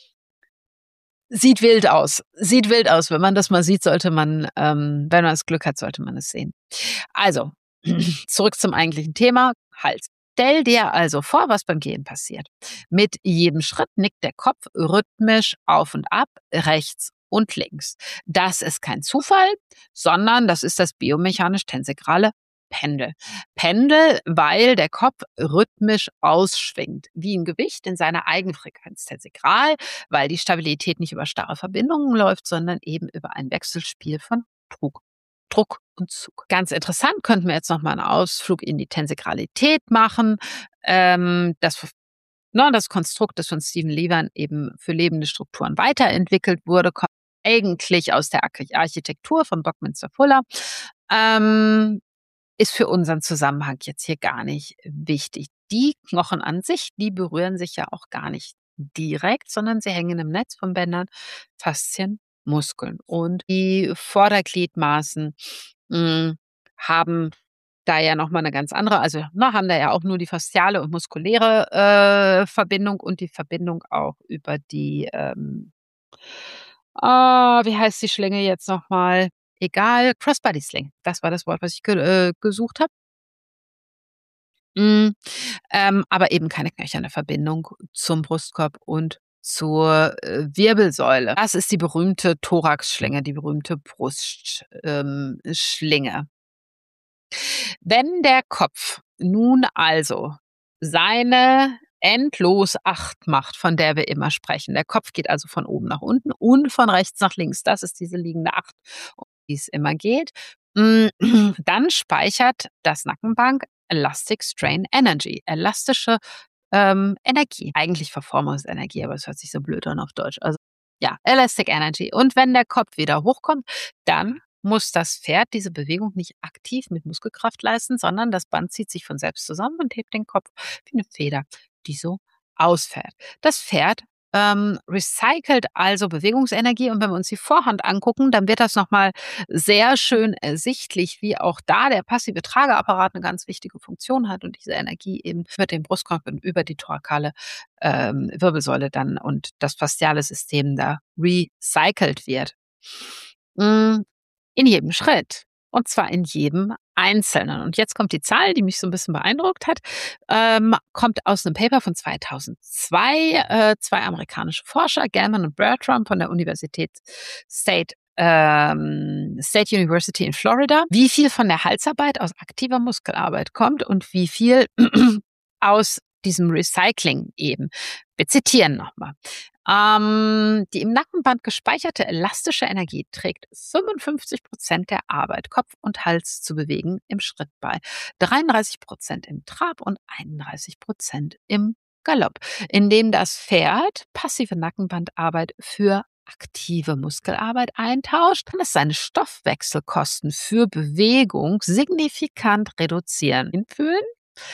sieht wild aus. Sieht wild aus. Wenn man das mal sieht, sollte man, ähm wenn man das Glück hat, sollte man es sehen. Also, zurück zum eigentlichen Thema, Hals. Stell dir also vor, was beim Gehen passiert. Mit jedem Schritt nickt der Kopf rhythmisch auf und ab, rechts und links. Das ist kein Zufall, sondern das ist das biomechanisch-tensegrale Pendel. Pendel, weil der Kopf rhythmisch ausschwingt, wie ein Gewicht in seiner Eigenfrequenz. Tensegral, weil die Stabilität nicht über starre Verbindungen läuft, sondern eben über ein Wechselspiel von Druck, Druck und Zug. Ganz interessant, könnten wir jetzt noch mal einen Ausflug in die Tensegralität machen. Ähm, das ne, das Konstrukt, das von Stephen Levin eben für lebende Strukturen weiterentwickelt wurde, kommt eigentlich aus der Arch Architektur von Buckminster Fuller. Ähm, ist für unseren Zusammenhang jetzt hier gar nicht wichtig. Die Knochen an sich, die berühren sich ja auch gar nicht direkt, sondern sie hängen im Netz von Bändern, Faszien, Muskeln. Und die Vordergliedmaßen mh, haben da ja nochmal eine ganz andere, also na, haben da ja auch nur die fasziale und muskuläre äh, Verbindung und die Verbindung auch über die, ähm, ah, wie heißt die Schlinge jetzt nochmal? Egal, Crossbody Sling. Das war das Wort, was ich ge äh, gesucht habe. Hm, ähm, aber eben keine knöcherne Verbindung zum Brustkorb und zur, äh, Wirbelsäule. Das ist die berühmte Thoraxschlinge, die berühmte Brustsch ähm, Schlinge. Wenn der Kopf nun also seine Endlos-Acht macht, von der wir immer sprechen, der Kopf geht also von oben nach unten und von rechts nach links. Das ist diese liegende Acht, um die es immer geht. Hm, dann speichert das Nackenband Elastic Strain Energy, elastische, ähm, Energie. Eigentlich Verformungsenergie, aber es hört sich so blöd an auf Deutsch. Also, ja, Elastic Energy. Und wenn der Kopf wieder hochkommt, dann muss das Pferd diese Bewegung nicht aktiv mit Muskelkraft leisten, sondern das Band zieht sich von selbst zusammen und hebt den Kopf wie eine Feder, die so ausfährt. Das Pferd ähm, recycelt also Bewegungsenergie, und wenn wir uns die Vorhand angucken, dann wird das nochmal sehr schön ersichtlich, wie auch da der passive Trageapparat eine ganz wichtige Funktion hat und diese Energie eben über den Brustkorb und über die thorakale ähm, Wirbelsäule dann und das fasziale System da recycelt wird. Mm, in jedem Schritt. Und zwar in jedem Einzelnen. Und jetzt kommt die Zahl, die mich so ein bisschen beeindruckt hat, ähm, kommt aus einem Paper von zweitausendzwei, äh, zwei amerikanische Forscher, Gellman und Bertram von der Universität State ähm, State University in Florida, wie viel von der Halsarbeit aus aktiver Muskelarbeit kommt und wie viel aus diesem Recycling eben. Wir zitieren nochmal. Ähm, die im Nackenband gespeicherte elastische Energie trägt fünfundfünfzig Prozent der Arbeit, Kopf und Hals zu bewegen, im Schritt bei, dreiunddreißig Prozent im Trab und einunddreißig Prozent im Galopp, indem das Pferd passive Nackenbandarbeit für aktive Muskelarbeit eintauscht, kann es seine Stoffwechselkosten für Bewegung signifikant reduzieren. Fühlen?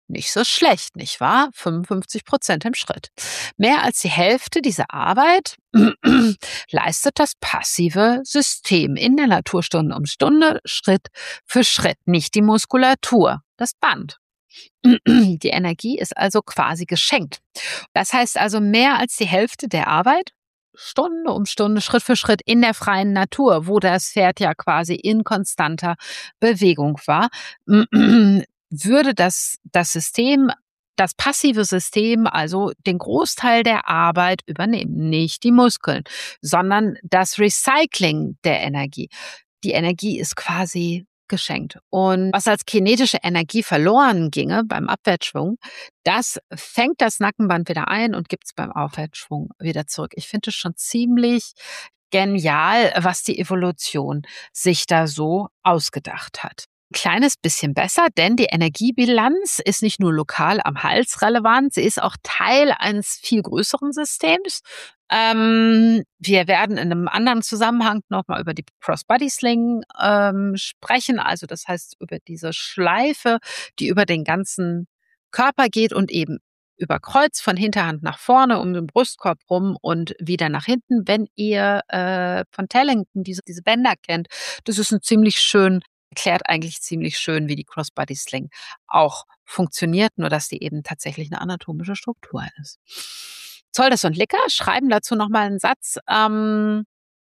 Nicht so schlecht, nicht wahr? fünfundfünfzig Prozent im Schritt. Mehr als die Hälfte dieser Arbeit leistet das passive System in der Natur Stunde um Stunde, Schritt für Schritt, nicht die Muskulatur, das Band. Die Energie ist also quasi geschenkt. Das heißt also mehr als die Hälfte der Arbeit, Stunde um Stunde, Schritt für Schritt in der freien Natur, wo das Pferd ja quasi in konstanter Bewegung war, würde das, das System, das passive System, also den Großteil der Arbeit übernehmen. Nicht die Muskeln, sondern das Recycling der Energie. Die Energie ist quasi geschenkt. Und was als kinetische Energie verloren ginge beim Abwärtsschwung, das fängt das Nackenband wieder ein und gibt es beim Aufwärtsschwung wieder zurück. Ich finde es schon ziemlich genial, was die Evolution sich da so ausgedacht hat. Kleines bisschen besser, denn die Energiebilanz ist nicht nur lokal am Hals relevant, sie ist auch Teil eines viel größeren Systems. Ähm, wir werden in einem anderen Zusammenhang nochmal über die Crossbody-Sling ähm, sprechen, also das heißt über diese Schleife, die über den ganzen Körper geht und eben über Kreuz von Hinterhand nach vorne um den Brustkorb rum und wieder nach hinten. Wenn ihr äh, von Tellington diese, diese Bänder kennt, das ist ein ziemlich schön erklärt eigentlich ziemlich schön, wie die Crossbody Sling auch funktioniert, nur dass die eben tatsächlich eine anatomische Struktur ist. Zoldes und Licker schreiben dazu nochmal einen Satz, ähm,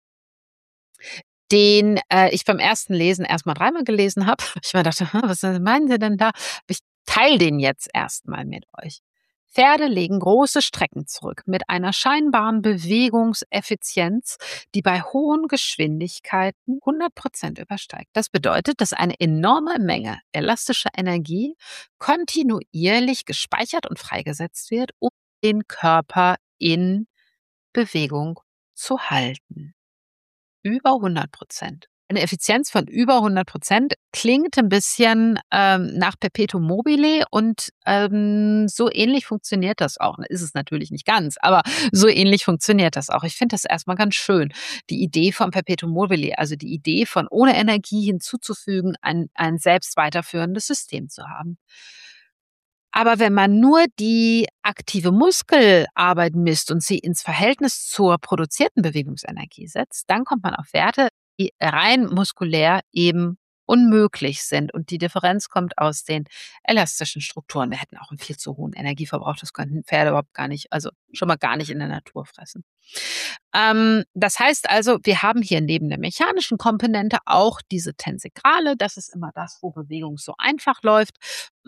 den äh, ich beim ersten Lesen erstmal dreimal gelesen habe. Ich mir dachte, was meinen Sie denn da? Ich teile den jetzt erstmal mit euch. Pferde legen große Strecken zurück mit einer scheinbaren Bewegungseffizienz, die bei hohen Geschwindigkeiten hundert Prozent übersteigt. Das bedeutet, dass eine enorme Menge elastischer Energie kontinuierlich gespeichert und freigesetzt wird, um den Körper in Bewegung zu halten. Über hundert Prozent. Eine Effizienz von über hundert Prozent klingt ein bisschen ähm, nach Perpetuum mobile und ähm, so ähnlich funktioniert das auch. Ist es natürlich nicht ganz, aber so ähnlich funktioniert das auch. Ich finde das erstmal ganz schön, die Idee von Perpetuum mobile, also die Idee von ohne Energie hinzuzufügen, ein, ein selbst weiterführendes System zu haben. Aber wenn man nur die aktive Muskelarbeit misst und sie ins Verhältnis zur produzierten Bewegungsenergie setzt, dann kommt man auf Werte, die rein muskulär eben unmöglich sind. Und die Differenz kommt aus den elastischen Strukturen. Wir hätten auch einen viel zu hohen Energieverbrauch. Das könnten Pferde überhaupt gar nicht, also schon mal gar nicht in der Natur fressen. Ähm, das heißt also, wir haben hier neben der mechanischen Komponente auch diese Tensegrale. Das ist immer das, wo Bewegung so einfach läuft.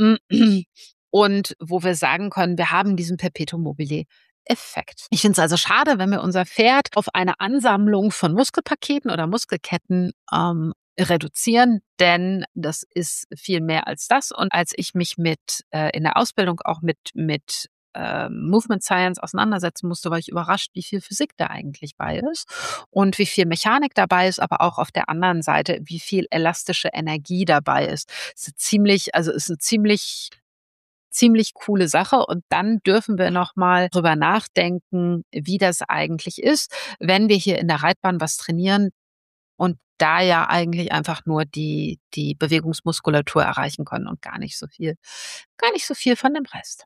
Und wo wir sagen können, wir haben diesen Perpetuum mobile Effekt. Ich finde es also schade, wenn wir unser Pferd auf eine Ansammlung von Muskelpaketen oder Muskelketten ähm, reduzieren, denn das ist viel mehr als das. Und als ich mich mit äh, in der Ausbildung auch mit mit äh, Movement Science auseinandersetzen musste, war ich überrascht, wie viel Physik da eigentlich bei ist und wie viel Mechanik dabei ist, aber auch auf der anderen Seite, wie viel elastische Energie dabei ist. Es ist ziemlich, also ist eine ziemlich ziemlich coole Sache. Und dann dürfen wir noch mal drüber nachdenken, wie das eigentlich ist, wenn wir hier in der Reitbahn was trainieren und da ja eigentlich einfach nur die, die Bewegungsmuskulatur erreichen können und gar nicht so viel, gar nicht so viel von dem Rest.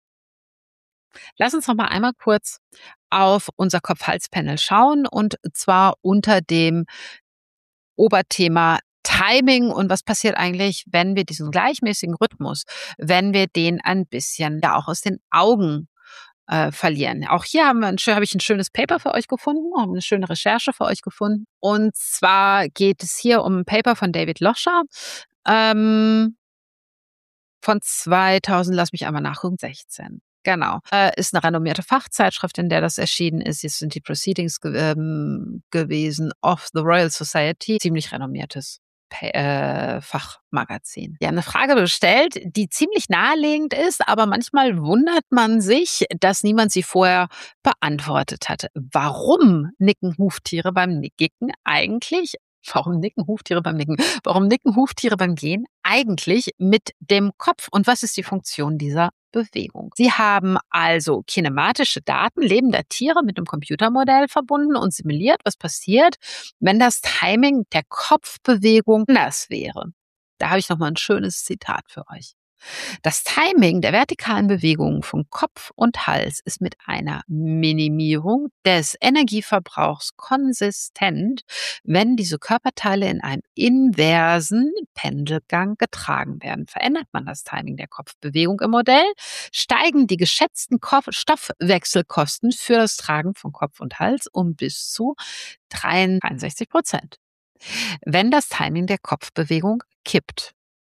Lass uns noch mal einmal kurz auf unser Kopf-Hals-Panel schauen und zwar unter dem Oberthema Timing und was passiert eigentlich, wenn wir diesen gleichmäßigen Rhythmus, wenn wir den ein bisschen da auch aus den Augen äh, verlieren. Auch hier haben wir ein, habe ich ein schönes Paper für euch gefunden, haben eine schöne Recherche für euch gefunden. Und zwar geht es hier um ein Paper von David Loscher ähm, von zweitausend, lass mich einmal nachgucken, sechzehn. Genau. Äh, ist eine renommierte Fachzeitschrift, in der das erschienen ist. Jetzt sind die Proceedings ge ähm, gewesen of the Royal Society. Ziemlich renommiertes äh, Fachmagazin. Die haben eine Frage bestellt, die ziemlich naheliegend ist, aber manchmal wundert man sich, dass niemand sie vorher beantwortet hatte. Warum nicken Huftiere beim Nicken eigentlich? Warum nicken Huftiere beim Nicken? Warum nicken Huftiere beim Gehen eigentlich mit dem Kopf? Und was ist die Funktion dieser Bewegung? Sie haben also kinematische Daten lebender Tiere mit einem Computermodell verbunden und simuliert, was passiert, wenn das Timing der Kopfbewegung anders wäre. Da habe ich nochmal ein schönes Zitat für euch. Das Timing der vertikalen Bewegungen von Kopf und Hals ist mit einer Minimierung des Energieverbrauchs konsistent, wenn diese Körperteile in einem inversen Pendelgang getragen werden. Verändert man das Timing der Kopfbewegung im Modell, steigen die geschätzten Kopf- Stoffwechselkosten für das Tragen von Kopf und Hals um bis zu dreiundsechzig Prozent, wenn das Timing der Kopfbewegung kippt.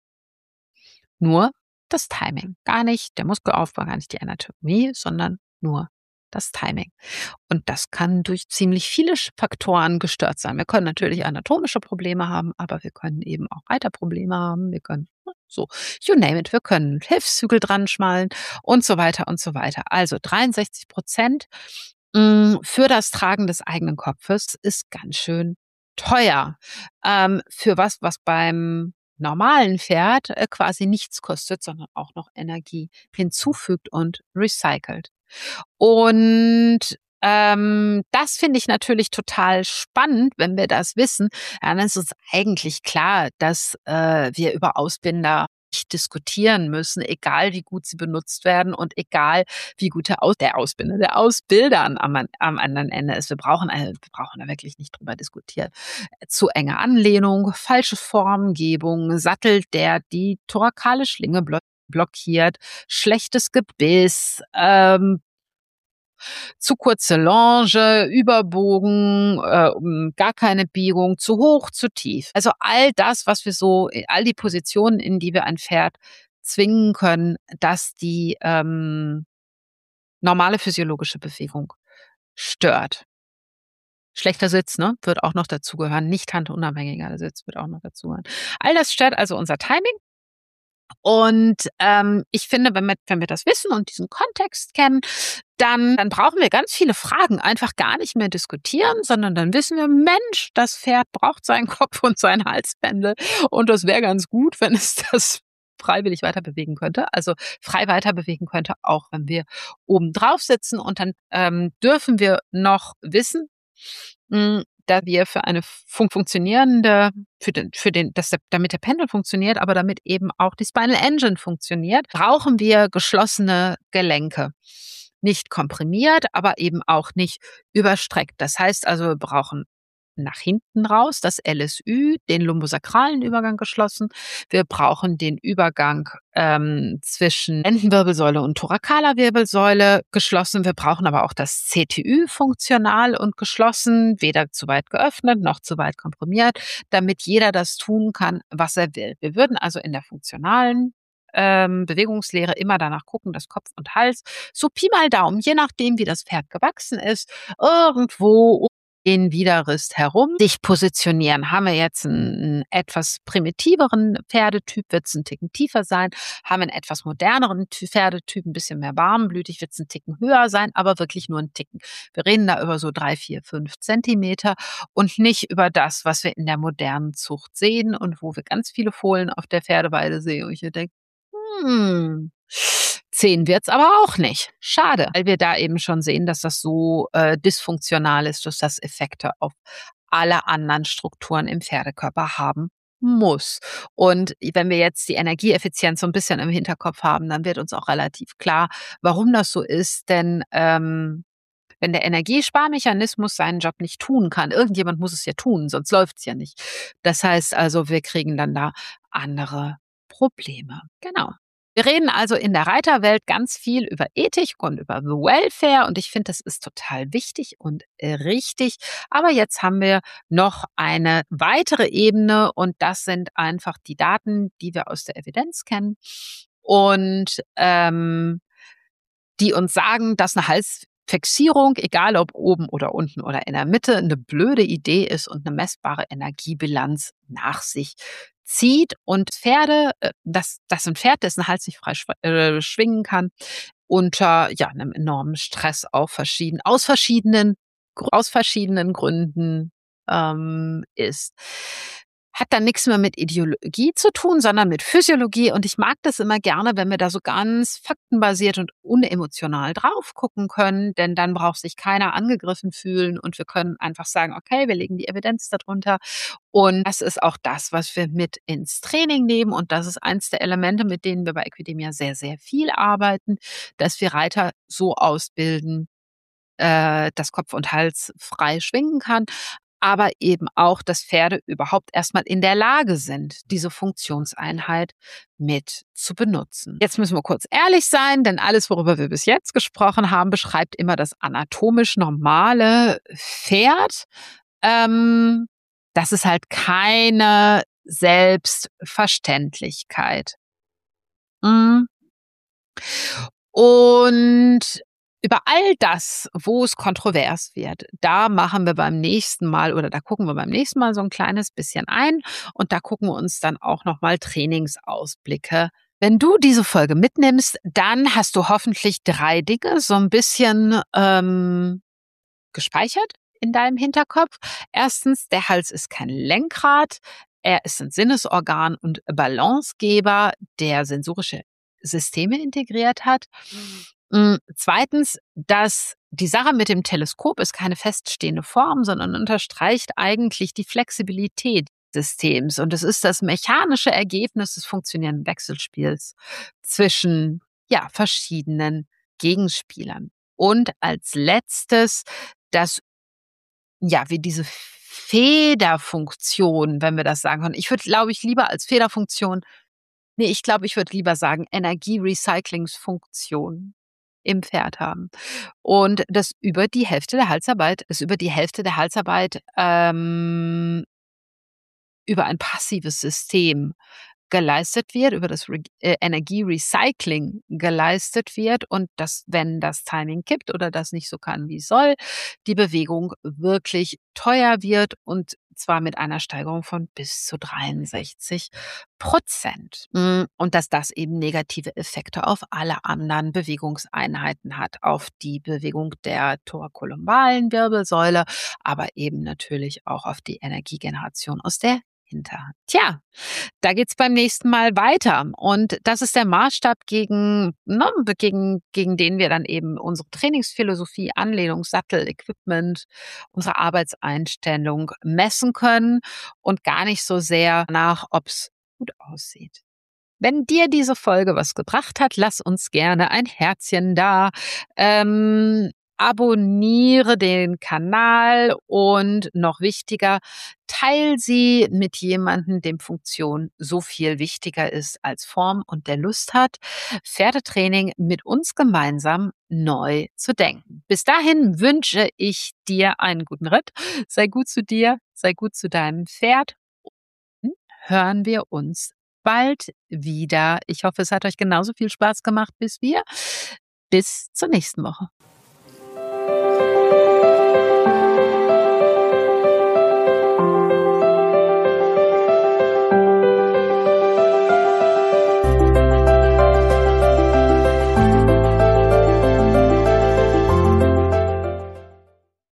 Nur das Timing, gar nicht der Muskelaufbau, gar nicht die Anatomie, sondern nur das Timing. Und das kann durch ziemlich viele Sch- Faktoren gestört sein. Wir können natürlich anatomische Probleme haben, aber wir können eben auch Reiterprobleme haben. Wir können ne, so, you name it, wir können Hilfszügel dran schmalen und so weiter und so weiter. Also dreiundsechzig Prozent mh, für das Tragen des eigenen Kopfes ist ganz schön teuer. Ähm, für was, was beim normalen Pferd äh, quasi nichts kostet, sondern auch noch Energie hinzufügt und recycelt. Und ähm, das finde ich natürlich total spannend, wenn wir das wissen. Ja, dann ist uns eigentlich klar, dass äh, wir über Ausbinder nicht diskutieren müssen, egal wie gut sie benutzt werden und egal wie gut der, Aus der Ausbinder, der Ausbilder am, am am anderen Ende ist. Wir brauchen, äh, wir brauchen da wirklich nicht drüber diskutieren. Zu enge Anlehnung, falsche Formgebung, Sattel, der die thorakale Schlinge blo blockiert, schlechtes Gebiss, ähm, zu kurze Longe, Überbogen, äh, um, gar keine Biegung, zu hoch, zu tief. Also all das, was wir so, all die Positionen, in die wir ein Pferd zwingen können, dass die ähm, normale physiologische Bewegung stört. Schlechter Sitz, ne, wird auch noch dazugehören. Nicht handunabhängiger Sitz wird auch noch dazugehören. All das stört also unser Timing. Und ähm, ich finde, wenn wir, wenn wir das wissen und diesen Kontext kennen, dann, dann brauchen wir ganz viele Fragen einfach gar nicht mehr diskutieren, sondern dann wissen wir, Mensch, das Pferd braucht seinen Kopf und sein Halsbändel. Und das wäre ganz gut, wenn es das freiwillig weiter bewegen könnte, also frei weiter bewegen könnte, auch wenn wir oben drauf sitzen. Und dann ähm, dürfen wir noch wissen, mh, da wir für eine fun funktionierende, für den, für den, dass der, damit der Pendel funktioniert, aber damit eben auch die Spinal Engine funktioniert, brauchen wir geschlossene Gelenke. Nicht komprimiert, aber eben auch nicht überstreckt. Das heißt also, wir brauchen nach hinten raus das L S Ü, den lumbosakralen Übergang geschlossen. Wir brauchen den Übergang ähm, zwischen Lendenwirbelsäule und thorakaler Wirbelsäule geschlossen. Wir brauchen aber auch das C T Ü funktional und geschlossen, weder zu weit geöffnet noch zu weit komprimiert, damit jeder das tun kann, was er will. Wir würden also in der funktionalen ähm, Bewegungslehre immer danach gucken, dass Kopf und Hals so Pi mal Daumen, je nachdem, wie das Pferd gewachsen ist, irgendwo um den Widerrist herum sich positionieren. Haben wir jetzt einen, einen etwas primitiveren Pferdetyp, wird es ein Ticken tiefer sein. Haben wir einen etwas moderneren Ty- Pferdetyp, ein bisschen mehr warmblütig, wird es ein Ticken höher sein, aber wirklich nur ein Ticken. Wir reden da über so drei, vier, fünf Zentimeter und nicht über das, was wir in der modernen Zucht sehen und wo wir ganz viele Fohlen auf der Pferdeweide sehen. Und ich denke, hm. Zehn wird's aber auch nicht. Schade, weil wir da eben schon sehen, dass das so äh, dysfunktional ist, dass das Effekte auf alle anderen Strukturen im Pferdekörper haben muss. Und wenn wir jetzt die Energieeffizienz so ein bisschen im Hinterkopf haben, dann wird uns auch relativ klar, warum das so ist. Denn ähm, wenn der Energiesparmechanismus seinen Job nicht tun kann, irgendjemand muss es ja tun, sonst läuft's ja nicht. Das heißt also, wir kriegen dann da andere Probleme. Genau. Wir reden also in der Reiterwelt ganz viel über Ethik und über the Welfare und ich finde, das ist total wichtig und äh, richtig. Aber jetzt haben wir noch eine weitere Ebene und das sind einfach die Daten, die wir aus der Evidenz kennen und ähm, die uns sagen, dass eine Halsfixierung, egal ob oben oder unten oder in der Mitte, eine blöde Idee ist und eine messbare Energiebilanz nach sich zieht. Und Pferde, äh, dass, dass ein Pferd, dessen Hals nicht frei schw äh, schwingen kann, unter ja, einem enormen Stress auf verschieden, aus verschiedenen, aus verschiedenen Gründen ähm, ist. hat dann nichts mehr mit Ideologie zu tun, sondern mit Physiologie. Und ich mag das immer gerne, wenn wir da so ganz faktenbasiert und unemotional drauf gucken können, denn dann braucht sich keiner angegriffen fühlen und wir können einfach sagen, okay, wir legen die Evidenz darunter. Und das ist auch das, was wir mit ins Training nehmen. Und das ist eins der Elemente, mit denen wir bei Equideemia sehr, sehr viel arbeiten, dass wir Reiter so ausbilden, äh, dass Kopf und Hals frei schwingen kann, aber eben auch, dass Pferde überhaupt erstmal in der Lage sind, diese Funktionseinheit mit zu benutzen. Jetzt müssen wir kurz ehrlich sein, denn alles, worüber wir bis jetzt gesprochen haben, beschreibt immer das anatomisch normale Pferd. Ähm, das ist halt keine Selbstverständlichkeit. Mhm. Und über all das, wo es kontrovers wird, da machen wir beim nächsten Mal oder da gucken wir beim nächsten Mal so ein kleines bisschen ein und da gucken wir uns dann auch noch mal Trainingsausblicke. Wenn du diese Folge mitnimmst, dann hast du hoffentlich drei Dinge so ein bisschen, ähm, gespeichert in deinem Hinterkopf. Erstens, der Hals ist kein Lenkrad, er ist ein Sinnesorgan und Balancegeber, der sensorische Systeme integriert hat. Mm, Zweitens, dass die Sache mit dem Teleskop ist keine feststehende Form, sondern unterstreicht eigentlich die Flexibilität des Systems. Und es ist das mechanische Ergebnis des funktionierenden Wechselspiels zwischen ja, verschiedenen Gegenspielern. Und als letztes, dass ja, wie diese Federfunktion, wenn wir das sagen können. Ich würde, glaube ich, lieber als Federfunktion ne, ich glaube, ich würde lieber sagen Energierecyclingsfunktion im Pferd haben. Und das über die Hälfte der Halsarbeit ist über die Hälfte der Halsarbeit, ähm, über ein passives System geleistet wird, über das Re äh, Energierecycling geleistet wird und dass, wenn das Timing kippt oder das nicht so kann, wie es soll, die Bewegung wirklich teuer wird und zwar mit einer Steigerung von bis zu dreiundsechzig Prozent. Mm, Und dass das eben negative Effekte auf alle anderen Bewegungseinheiten hat, auf die Bewegung der thorakolumbalen Wirbelsäule, aber eben natürlich auch auf die Energiegeneration aus der Hinterhand. Tja, da geht's beim nächsten Mal weiter. Und das ist der Maßstab, gegen, ne, gegen, gegen den wir dann eben unsere Trainingsphilosophie, Anlehnung, Sattel, Equipment, unsere Arbeitseinstellung messen können und gar nicht so sehr nach, ob's gut aussieht. Wenn dir diese Folge was gebracht hat, lass uns gerne ein Herzchen da. Ähm, abonniere den Kanal und noch wichtiger, teil sie mit jemandem, dem Funktion so viel wichtiger ist als Form und der Lust hat, Pferdetraining mit uns gemeinsam neu zu denken. Bis dahin wünsche ich dir einen guten Ritt. Sei gut zu dir, sei gut zu deinem Pferd. Hören wir uns bald wieder. Ich hoffe, es hat euch genauso viel Spaß gemacht wie wir. Bis zur nächsten Woche.